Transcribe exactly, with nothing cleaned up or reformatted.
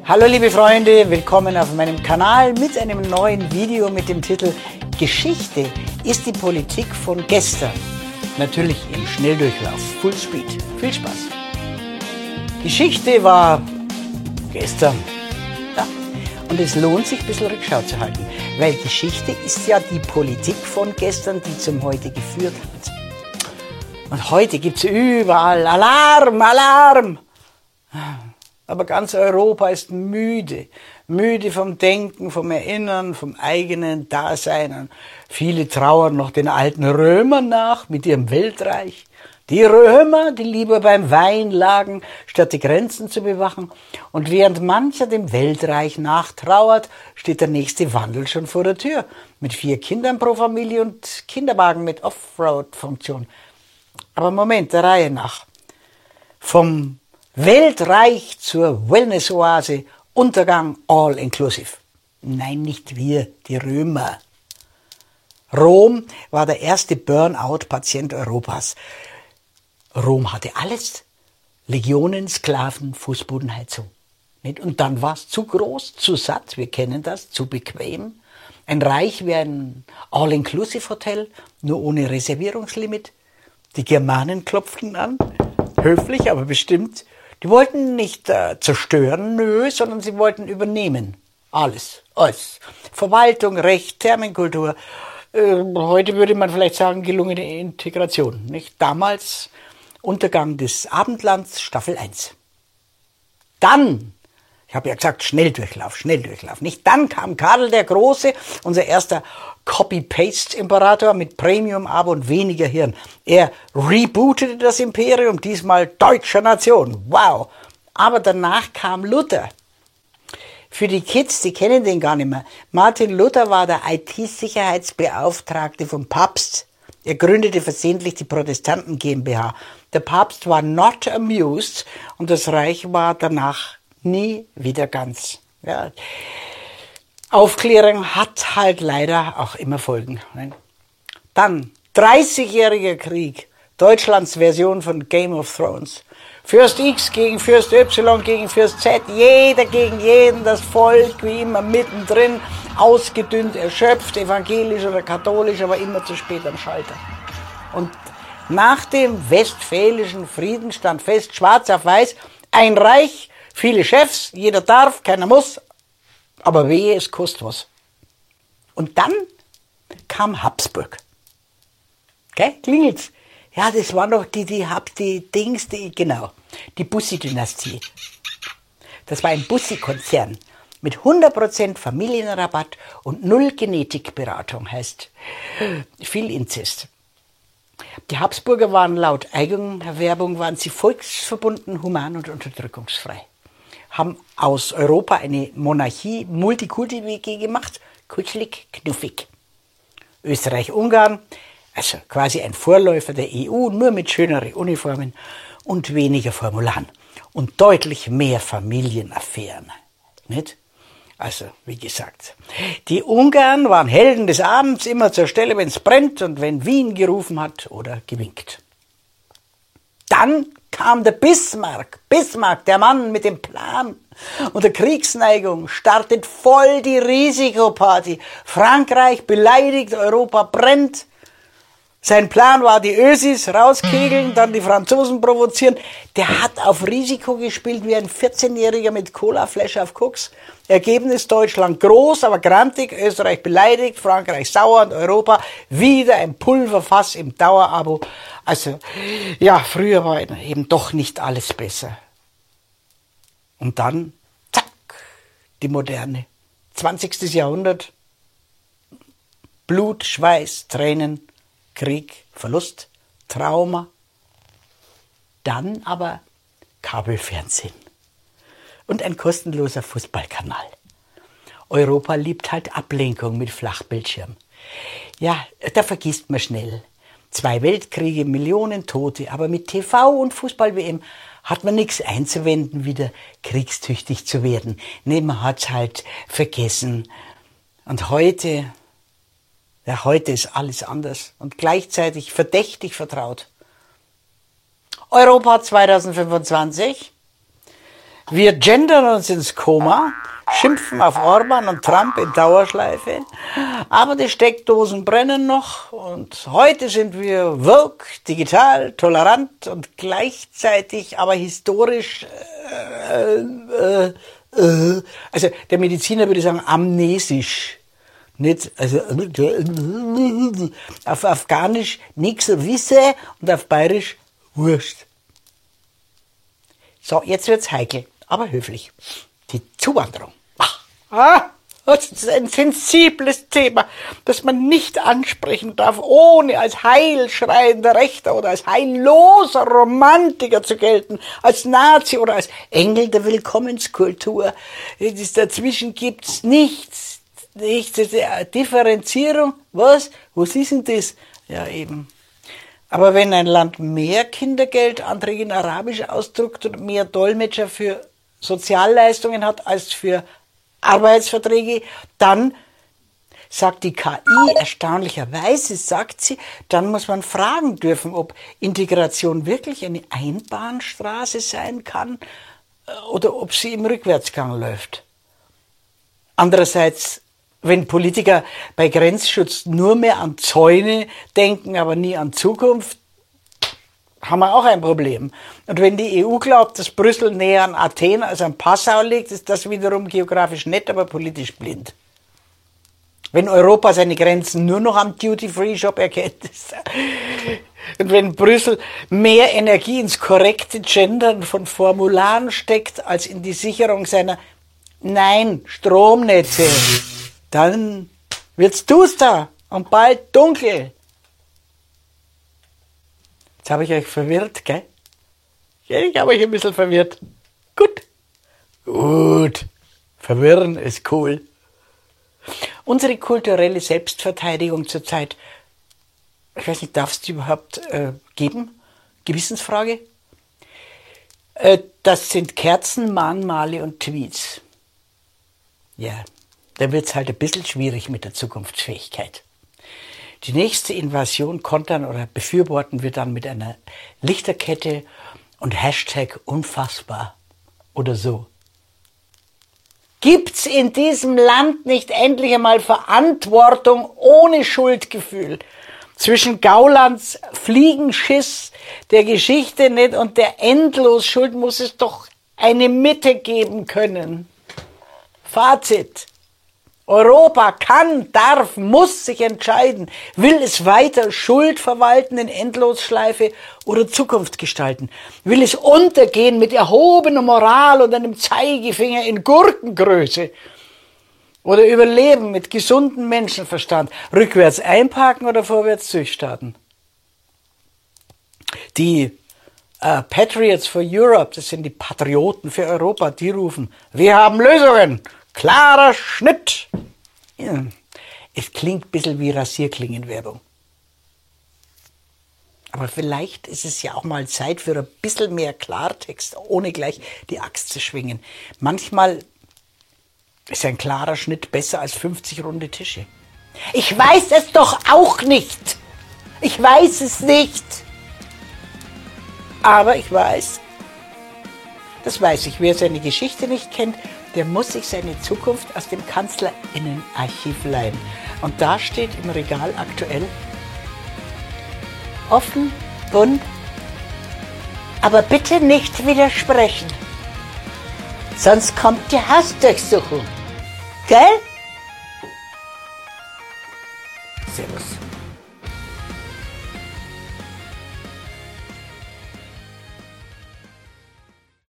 Hallo liebe Freunde, willkommen auf meinem Kanal mit einem neuen Video mit dem Titel Geschichte ist die Politik von gestern. Natürlich im Schnelldurchlauf, Full Speed. Viel Spaß. Geschichte war gestern. Ja. Und es lohnt sich ein bisschen Rückschau zu halten, weil Geschichte ist ja die Politik von gestern, die zum Heute geführt hat. Und heute gibt es überall Alarm, Alarm. Aber ganz Europa ist müde, müde vom Denken, vom Erinnern, vom eigenen Dasein. Und viele trauern noch den alten Römern nach mit ihrem Weltreich. Die Römer, die lieber beim Wein lagen, statt die Grenzen zu bewachen. Und während mancher dem Weltreich nachtrauert, steht der nächste Wandel schon vor der Tür. Mit vier Kindern pro Familie und Kinderwagen mit Offroad-Funktion. Aber Moment, der Reihe nach. Vom Weltreich zur Wellness-Oase, Untergang all inclusive. Nein, nicht wir, die Römer. Rom war der erste Burnout-Patient Europas. Rom hatte alles. Legionen, Sklaven, Fußbodenheizung. Und dann war es zu groß, zu satt, wir kennen das, zu bequem. Ein Reich wie ein All-Inclusive-Hotel, nur ohne Reservierungslimit. Die Germanen klopften an, höflich, aber bestimmt. Die wollten nicht äh, zerstören, nö, sondern sie wollten übernehmen. Alles, alles. Verwaltung, Recht, Terminkultur. Äh, heute würde man vielleicht sagen, gelungene Integration. Nicht? Damals Untergang des Abendlands, Staffel eins. Dann, ich habe ja gesagt, Schnelldurchlauf, Schnelldurchlauf. Nicht? Dann kam Karl der Große, unser erster Copy-Paste-Imperator mit Premium-Abo und weniger Hirn. Er rebootete das Imperium, diesmal deutscher Nation. Wow! Aber danach kam Luther. Für die Kids, die kennen den gar nicht mehr. Martin Luther war der I T-Sicherheitsbeauftragte vom Papst. Er gründete versehentlich die Protestanten GmbH. Der Papst war not amused und das Reich war danach nie wieder ganz. Ja. Aufklärung hat halt leider auch immer Folgen. Dann dreißigjähriger Krieg, Deutschlands Version von Game of Thrones. Fürst X gegen Fürst Y gegen Fürst Z, jeder gegen jeden, das Volk wie immer mittendrin, ausgedünnt, erschöpft, evangelisch oder katholisch, aber immer zu spät am Schalter. Und nach dem Westfälischen Frieden stand fest, schwarz auf weiß, ein Reich, viele Chefs, jeder darf, keiner muss, aber wehe, es kostet was. Und dann kam Habsburg. Okay, klingelt's? Ja, das waren doch die, die, die Dings, die, genau, die Bussi-Dynastie. Das war ein Bussi-Konzern mit hundert Prozent Familienrabatt und null Genetikberatung, heißt viel Inzest. Die Habsburger waren laut Eigenwerbung, waren sie volksverbunden, human und unterdrückungsfrei. Haben aus Europa eine Monarchie Multikulti-W G gemacht, kuschelig, knuffig. Österreich-Ungarn, also quasi ein Vorläufer der E U, nur mit schöneren Uniformen und weniger Formularen und deutlich mehr Familienaffären. Nicht? Also, wie gesagt, die Ungarn waren Helden des Abends, immer zur Stelle, wenn es brennt und wenn Wien gerufen hat oder gewinkt. Dann kam der Bismarck, Bismarck, der Mann mit dem Plan und der Kriegsneigung, startet voll die Risikoparty. Frankreich beleidigt, Europa brennt. Sein Plan war, die Ösis rauskegeln, dann die Franzosen provozieren. Der hat auf Risiko gespielt wie ein vierzehnjähriger mit Colaflasche auf Koks. Ergebnis Deutschland groß, aber grantig, Österreich beleidigt, Frankreich sauer und Europa wieder ein Pulverfass im Dauerabo. Also, ja, früher war eben doch nicht alles besser. Und dann, zack, die Moderne. zwanzigstes Jahrhundert, Blut, Schweiß, Tränen, Krieg, Verlust, Trauma. Dann aber Kabelfernsehen und ein kostenloser Fußballkanal. Europa liebt halt Ablenkung mit Flachbildschirm. Ja, da vergisst man schnell. Zwei Weltkriege, Millionen Tote, aber mit T V und Fußball-W M hat man nichts einzuwenden, wieder kriegstüchtig zu werden. Nee, man hat's halt vergessen. Und heute, ja, heute ist alles anders und gleichzeitig verdächtig vertraut. Europa zweitausendfünfundzwanzig. Wir gendern uns ins Koma, schimpfen auf Orban und Trump in Dauerschleife, aber die Steckdosen brennen noch und heute sind wir woke, digital, tolerant und gleichzeitig aber historisch, äh, äh, äh, also der Mediziner würde sagen amnesisch. Nicht, also auf Afghanisch nix wisse und auf Bayerisch Wurst. So, jetzt wird's heikel, aber höflich. Die Zuwanderung. Ah, das ist ein sensibles Thema, das man nicht ansprechen darf, ohne als heilschreiender Rechter oder als heilloser Romantiker zu gelten, als Nazi oder als Engel der Willkommenskultur. Dazwischen gibt's nichts. Nichts. Differenzierung, was? Was ist denn das? Ja, eben. Aber wenn ein Land mehr Kindergeldanträge in Arabisch ausdruckt und mehr Dolmetscher für Sozialleistungen hat als für Arbeitsverträge, dann sagt die K I, erstaunlicherweise sagt sie, dann muss man fragen dürfen, ob Integration wirklich eine Einbahnstraße sein kann oder ob sie im Rückwärtsgang läuft. Andererseits, wenn Politiker bei Grenzschutz nur mehr an Zäune denken, aber nie an Zukunft, haben wir auch ein Problem. Und wenn die E U glaubt, dass Brüssel näher an Athen als an Passau liegt, ist das wiederum geografisch nett, aber politisch blind. Wenn Europa seine Grenzen nur noch am Duty-Free-Shop erkennt, und wenn Brüssel mehr Energie ins korrekte Gendern von Formularen steckt, als in die Sicherung seiner Nein-Stromnetze, dann wird's duster und bald dunkel. Jetzt habe ich euch verwirrt, gell? Ja, ich habe euch ein bisschen verwirrt. Gut. Gut. Verwirren ist cool. Unsere kulturelle Selbstverteidigung zurzeit, ich weiß nicht, darf es die überhaupt äh, geben? Gewissensfrage? Äh, das sind Kerzen, Mahnmale und Tweets. Ja, dann wird es halt ein bisschen schwierig mit der Zukunftsfähigkeit. Die nächste Invasion kontern oder befürworten wir dann mit einer Lichterkette und Hashtag unfassbar oder so. Gibt's in diesem Land nicht endlich einmal Verantwortung ohne Schuldgefühl? Zwischen Gaulands Fliegenschiss der Geschichte nicht und der Endlosschuld muss es doch eine Mitte geben können. Fazit. Europa kann, darf, muss sich entscheiden. Will es weiter Schuld verwalten in Endlosschleife oder Zukunft gestalten? Will es untergehen mit erhobener Moral und einem Zeigefinger in Gurkengröße? Oder überleben mit gesundem Menschenverstand? Rückwärts einparken oder vorwärts durchstarten? Die äh, Patriots for Europe, das sind die Patrioten für Europa, die rufen, wir haben Lösungen. Klarer Schnitt. Ja, es klingt ein bisschen wie Rasierklingenwerbung. Aber vielleicht ist es ja auch mal Zeit für ein bisschen mehr Klartext, ohne gleich die Axt zu schwingen. Manchmal ist ein klarer Schnitt besser als fünfzig runde Tische. Ich weiß es doch auch nicht. Ich weiß es nicht. Aber ich weiß, das weiß ich, wer seine Geschichte nicht kennt, der muss sich seine Zukunft aus dem Kanzlerinnenarchiv leihen. Und da steht im Regal aktuell offen, bunt, aber bitte nicht widersprechen. Sonst kommt die Hausdurchsuchung. Gell? Servus.